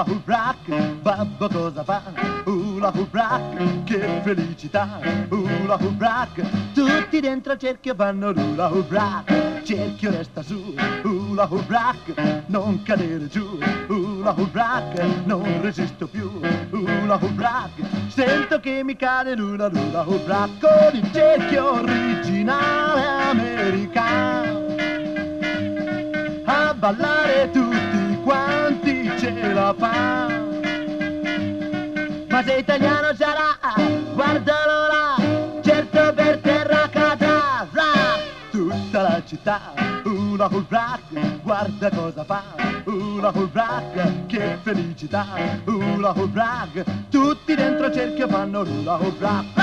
hula hoop rock, babbo cosa fa? Hula hoop rock, che felicità, hula hoop rock, tutti dentro al cerchio fanno hula hoop rock, cerchio resta su, hula hoop rock, non cadere giù, hula hoop rock, non resisto più, hula hoop rock, sento che mi cade l'hula hoop rock, con il cerchio originale americano, a ballare tutti quanti ce la fa. Ma se italiano sarà, guardalo là, certo per terra cadrà, tutta la città, hula hoop rock, guarda cosa fa, hula hoop rock, che felicità, hula hoop rock, tutti dentro il cerchio fanno hula hoop rock.